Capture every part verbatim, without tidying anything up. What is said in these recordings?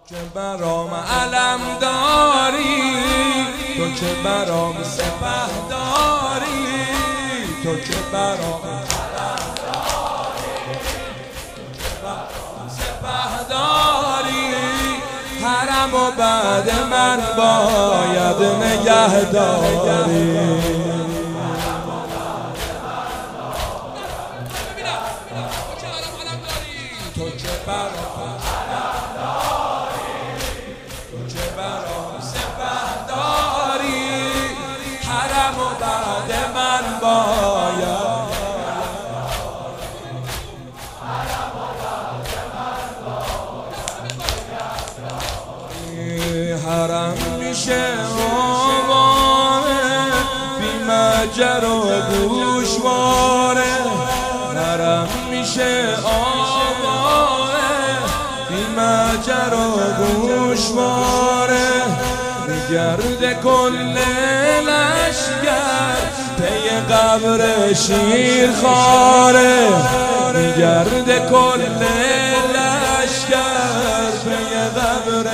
که برام علم داری، تو که برام سپه داری، تو که برام علم داری، تو که برام سپه داری. حرم و بعد من باید نگه داری. تو که برام علم داری، تو که برام سپه داری. حرم و بعد من باید حرم میشه آواره، بی مجر و گوشواره. حرم میشه آواره، بی مجر و گوشواره. میگرد کل لشگر پی قبر شیرخواره. میگرد کل لشگر پی قبر.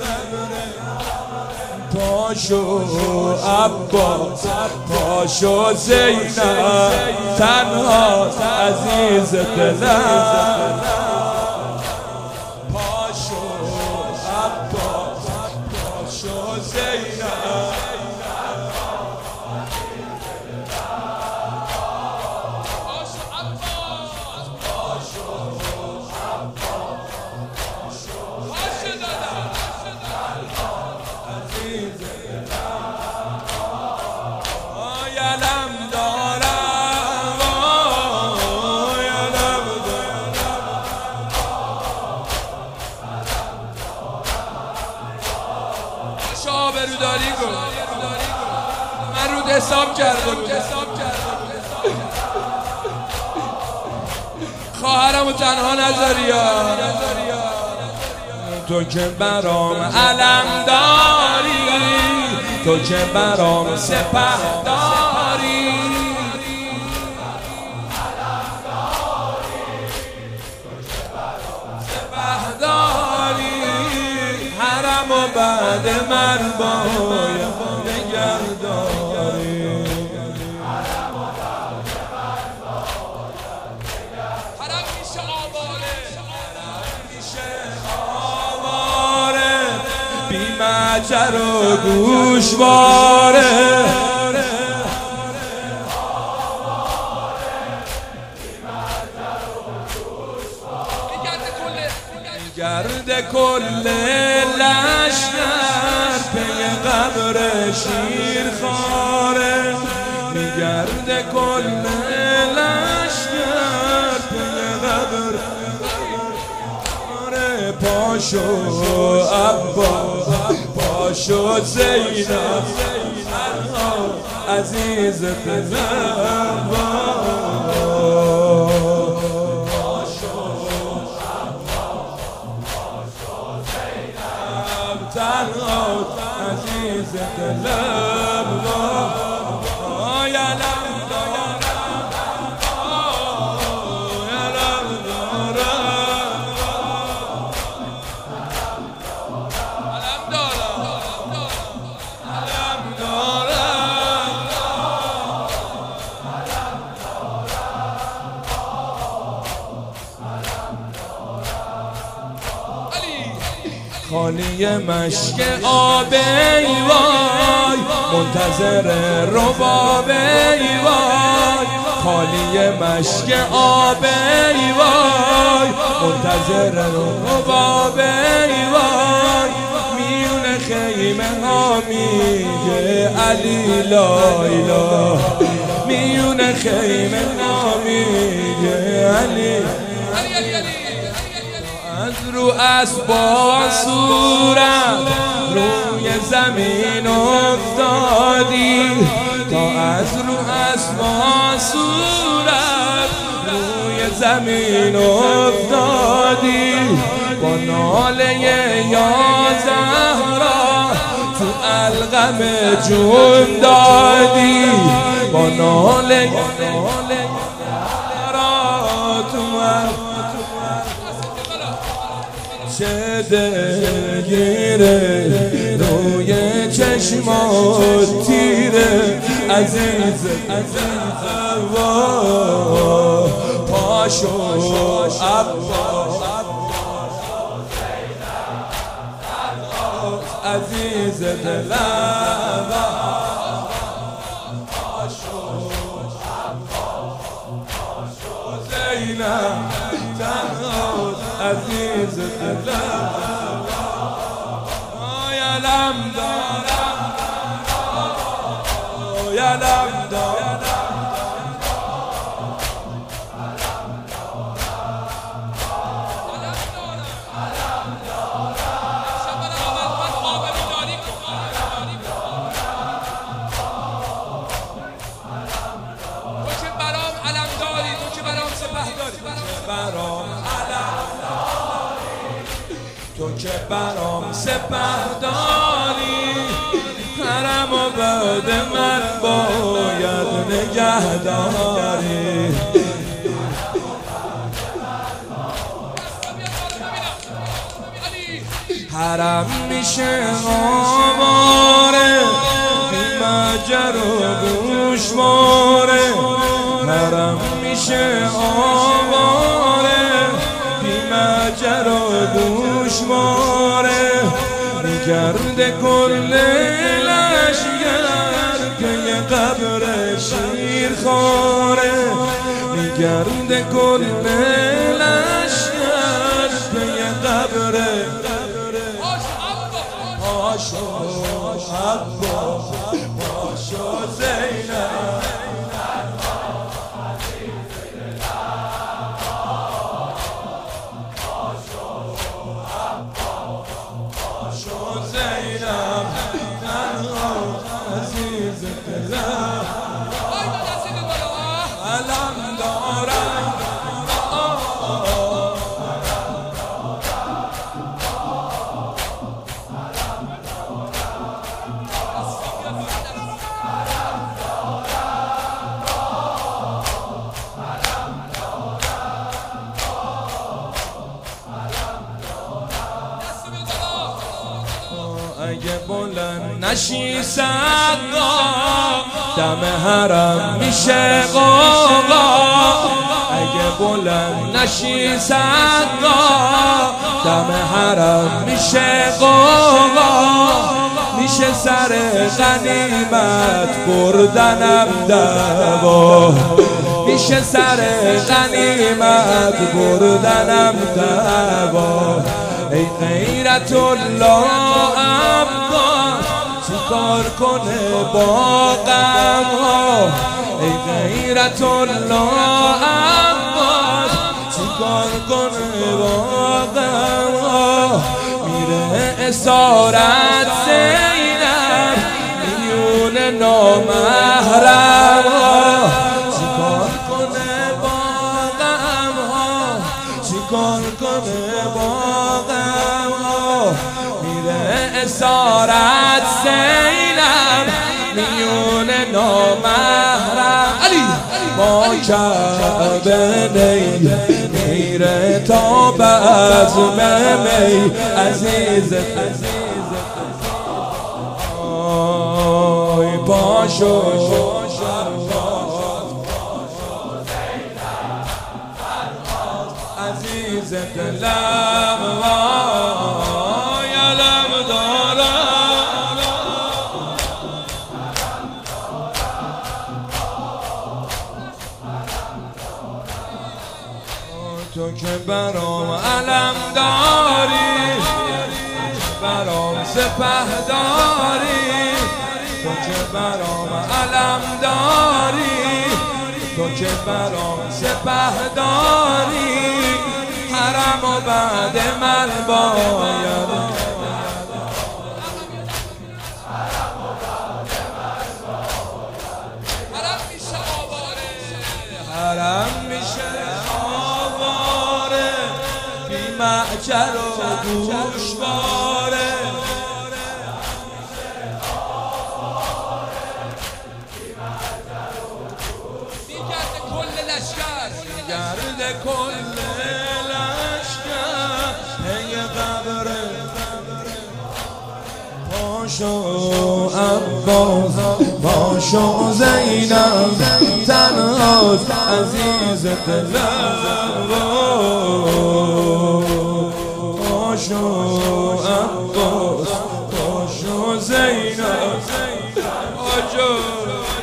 پاشو عباس، پاشو زینب، تنها عزیز دلم. پاشو عباس، پاشو زینب. آبرو داری کن، من رود حساب کرده بود. خواهرمو تنها نذاری یا. تو که برام علم داری، تو که برام سپه داری. سپه داری. حرم و بعد من باید نگه داری. حرم میشه آواره، حرم میشه آواره، بی مجر و گوشواره. گرد کل لشگر پی قبر شیرخواره. میگرد کل لشگر پی قبر. پاشو عباس، پاشو زینب، عزیز دلم. تنها عزیز دلم. آی علم دارم، آی علم دارم، علم دارم، علم دارم. خالی مشک آب ای وای، منتظر رباب ای وای. خالی مشک آب ای وای، منتظر رباب ای وای. میون خیمه ها میگه علی لا اله، میون خیمه ها میگه علی. از رو اسبا صورت روی زمین افتادی، تا از رو اسبا صورت روی زمین افتادی. با ناله یا زهرا تو القم جون دادی. با ناله یا زهرا تو چه دل میگیره روی چشمات تیره عزیز عزیز پاشو عباس عزیز دلم پاشو زینب عزیز دلم یا لم دارم یا لم دارم تو که برام سپهداری حرم و بعد من باید نگهداری حرم میشه آواره بی مجر و گوشواره حرم میشه آواره بی مجر و گوشواره میگرده کل لشگر که یه قبر شیر خواره میگرده کل لشگر که یه قبر پاشو عباس پاشو زینب عزیز دلم علم دارم اگه بلند نشی صدا دم حرم میشه غوغا اگه بلند نشی صدا دم حرم میشه غوغا میشه سر غنیمت بردنم دوا میشه سر غنیمت بردنم دوا ای غیرت الله عباس چی کار کنه با غم ها ای غیرت الله عباس چی کار کنه با غم ها میره اسارت زینب میون نامحرم ها چی کار کنه با غم ها چی کار کنه با اسارت زینب میون نامحرم علی ما کعبه نی میره تا بزم می عزیز آی پاشو عزیز دلم تو که برام علم داری برام سپهداری تو که برام علم داری تو که برام سپهداری حرم و بعد من باید حرم میشه آواره بی معجر و گوشواره میگرده کل لشکر میگرده کل لشکر پی قبر پاشو عباس پاشو زینب تنهاست عزیز دلم پاشو عباس پاشو زینب پاشو